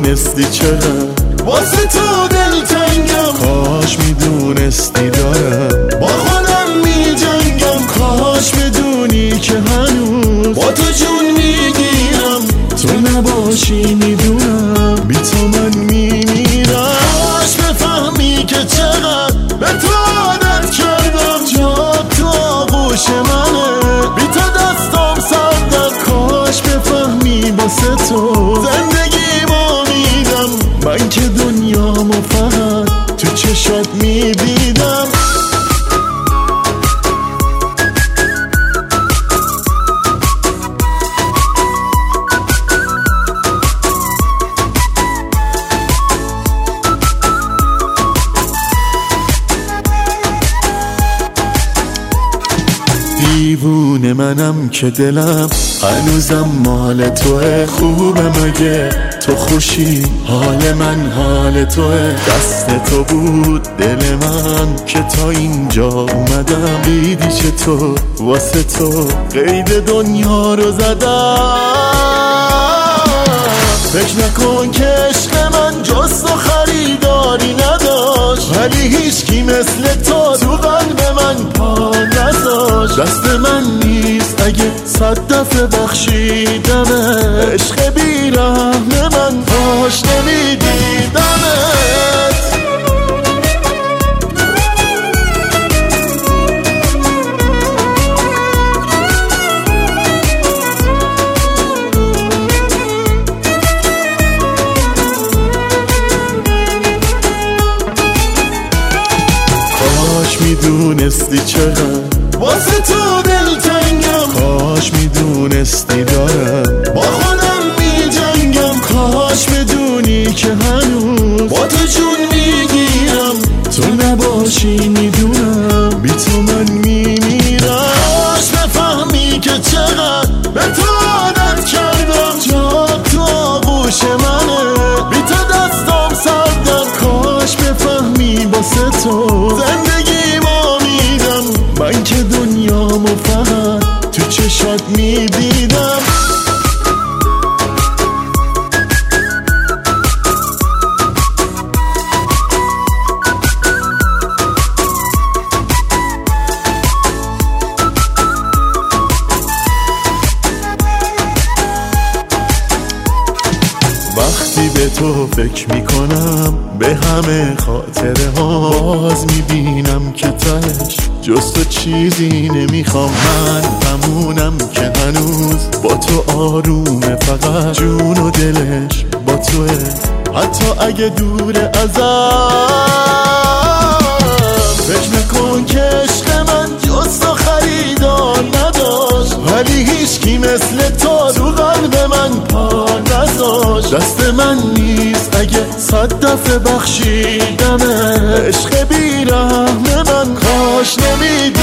میدونستی چقدر واسه تو دلتنگم، کاش میدونستی دارم با خودم میجنگم، کاش بدونی که هنوز با تو جون میگیرم، تو نباشی میدونم بی تو من میمیرم. کاش بفهمی که چقدر به تو عادت کردم، جا تو آغوش منه، بی تو دستم سردم. کاش بفهمی واسه تو زندگیمو میدم، من که دنیامو فقط تو چشات میدیدم. دیوونه منم که دلم هنوزم مال توه، خوبه مگه تو خوشی حال من حال توه، دست تو بود دل من که تا اینجا اومدم، دیدی چطور واسه تو قید دنیا رو زدم. فکر نکن که عشق من جز تو خریداری نداشت، ولی هیچکی مثل تو قلب من پا نذاشت. دست من نیست اگه 100 دفعه بخشیدمه، عشق بیرحم من کاش نمیدیدمت. کاش میدونستی چقدر واسه تو دلتنگم، کاش میدونستی دارم با خودم میجنگم، کاش بدونی که هنوز با تو جون میگیرم، تو نباشی میدونم بی تو من میمیرم. کاش بفهمی که چقدر به تو عادت کردم، جا تو آغوش منه، بی تو دستم سردم. کاش بفهمی واسه تو زندگیمو میدم، من که دنیامو فقط تو چشات میدیدم. وقتی به تو فکر میکنم به همه خاطره ها، باز میبینم که تهش جز تو چیزی نمیخوام. من همونم که هنوز با تو آرومه، فقط جون و دلش با توه، حتی اگه دور ازم. فکر نکن که عشق من جز تو خریدار نداشت، ولی هیچکی مثل تو قلب من پا نذاشت. دست من نیست اگه 100 دفعه بخشیدمه، عشق بیرحم من کاش نمیدیدمت.